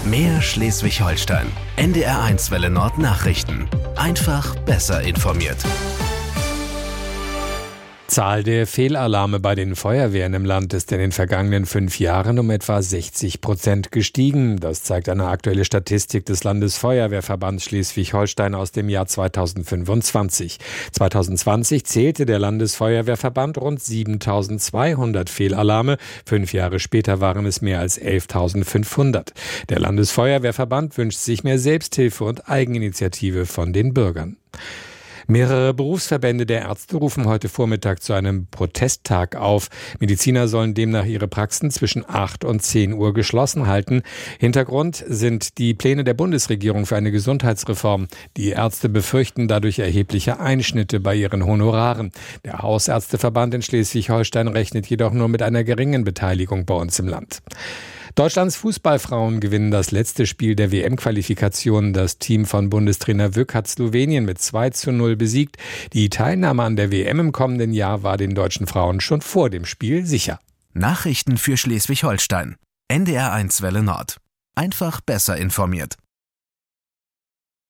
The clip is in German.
Mehr Schleswig-Holstein. NDR1 Welle Nord Nachrichten. Einfach besser informiert. Zahl der Fehlalarme bei den Feuerwehren im Land ist in den vergangenen 5 Jahren um etwa 60% gestiegen. Das zeigt eine aktuelle Statistik des Landesfeuerwehrverbands Schleswig-Holstein aus dem Jahr 2025. 2020 zählte der Landesfeuerwehrverband rund 7.200 Fehlalarme. 5 Jahre später waren es mehr als 11.500. Der Landesfeuerwehrverband wünscht sich mehr Selbsthilfe und Eigeninitiative von den Bürgern. Mehrere Berufsverbände der Ärzte rufen heute Vormittag zu einem Protesttag auf. Mediziner sollen demnach ihre Praxen zwischen 8 und 10 Uhr geschlossen halten. Hintergrund sind die Pläne der Bundesregierung für eine Gesundheitsreform. Die Ärzte befürchten dadurch erhebliche Einschnitte bei ihren Honoraren. Der Hausärzteverband in Schleswig-Holstein rechnet jedoch nur mit einer geringen Beteiligung bei uns im Land. Deutschlands Fußballfrauen gewinnen das letzte Spiel der WM-Qualifikation. Das Team von Bundestrainer Wück hat Slowenien mit 2:0 besiegt. Die Teilnahme an der WM im kommenden Jahr war den deutschen Frauen schon vor dem Spiel sicher. Nachrichten für Schleswig-Holstein. NDR1 Welle Nord. Einfach besser informiert.